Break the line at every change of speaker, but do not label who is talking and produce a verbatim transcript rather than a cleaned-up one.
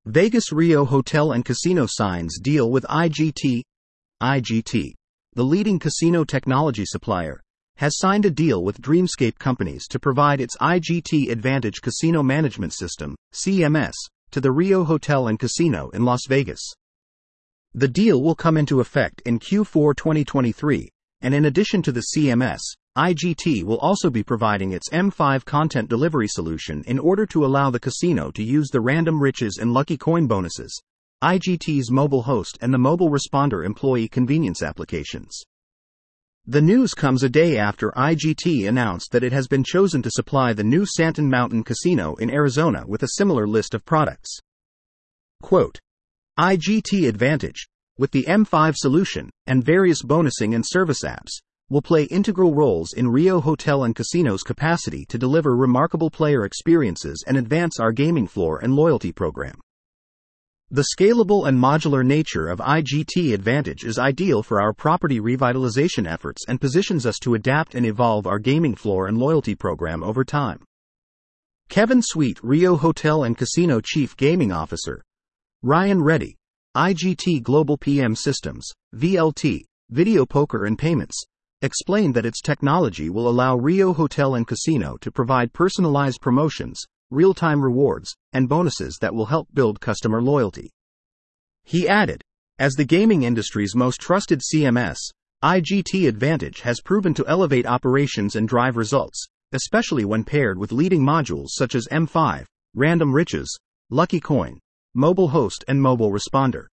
Vegas Rio Hotel and Casino signs deal with I G T. I G T, the leading casino technology supplier, has signed a deal with Dreamscape Companies to provide its I G T Advantage Casino Management System, C M S, to the Rio Hotel and Casino in Las Vegas. The deal will come into effect in Q four twenty twenty-three, and in addition to the C M S, I G T will also be providing its M five content delivery solution in order to allow the casino to use the Random Riches and Lucky Coin bonuses, I G T's mobile host and the mobile responder employee convenience applications. The news comes a day after I G T announced that it has been chosen to supply the new Sandton Mountain Casino in Arizona with a similar list of products. Quote, I G T Advantage, with the M five solution, and various bonusing and service apps, will play integral roles in Rio Hotel and Casino's capacity to deliver remarkable player experiences and advance our gaming floor and loyalty program. The scalable and modular nature of I G T Advantage is ideal for our property revitalization efforts and positions us to adapt and evolve our gaming floor and loyalty program over time. Kevin Sweet, Rio Hotel and Casino Chief Gaming Officer, Ryan Reddy, I G T Global P M Systems, V L T, Video Poker and Payments, explained that its technology will allow Rio Hotel and Casino to provide personalized promotions, real-time rewards, and bonuses that will help build customer loyalty. He added, as the gaming industry's most trusted C M S, I G T Advantage has proven to elevate operations and drive results, especially when paired with leading modules such as M five, Random Riches, Lucky Coin, Mobile Host and Mobile Responder.